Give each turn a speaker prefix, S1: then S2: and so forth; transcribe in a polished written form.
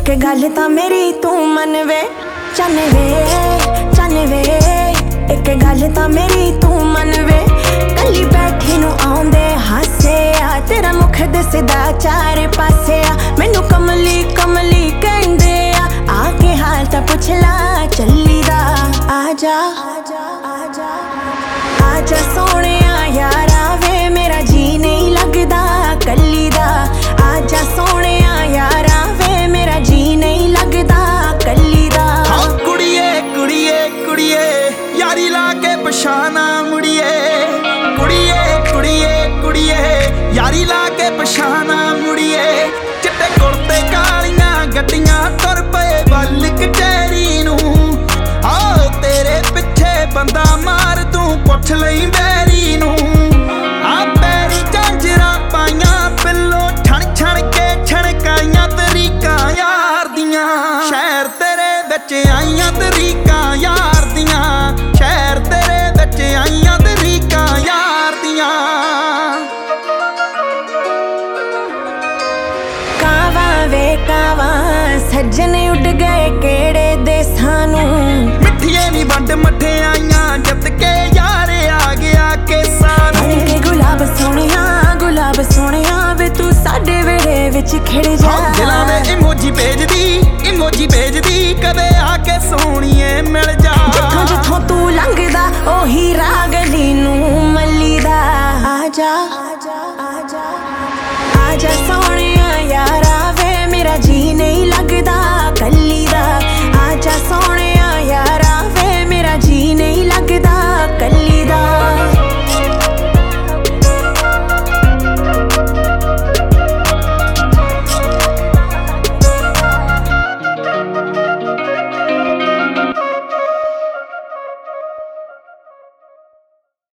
S1: एक गल तां मेरी तू मन वे चन वे एक गल तां मेरी तू मन वे कली बैठी नू आउंदे हासे आ तेरा मुख दिसदा चार पासे आ मैनू कमली कमली कहंदे आ आके हाल तां पुछ ला चली दा आजा आजा आजा सोहणिया यारा वे मेरा जी नहीं लगदा कली दा आजा सोहणिया यारा वे मेरा जी नहीं लगदा कली दा
S2: कुड़िए कुड़िए कुड़िए यारी ला के पछाना मुड़िए कुड़िए कुड़िए कुड़िए यारी ला के पछाना मुड़िए चिट्टे कुर्ते कालियां गड्डियां तुर पए वल कचहरी नू आओ तेरे पिछे बंदा मार तू पुछ लई बैरी नू आ पैरी झांजरा पाइयां पिल्लो छण छण के छणकाइयां तरीकां यार दियां शहर तेरे विच आइयां तरीकां यार दियां शहर तेरे विच आइयां तरीकां यार दियां
S1: कावा वे कावा सज्जन उड़ गए केड़े देसां नू
S2: मिठिए नी वंड मठियाइयां जित के यार आ गया केसां नू गुलाब सोहणिया वे तू साडे वेड़े विच खिड़ जा दिलां दे इमोजी भेजदी कदे आके सोहणीए मिल जा
S1: जिथों तू लंघदा ओही राह गली नू मल्ली दा आजा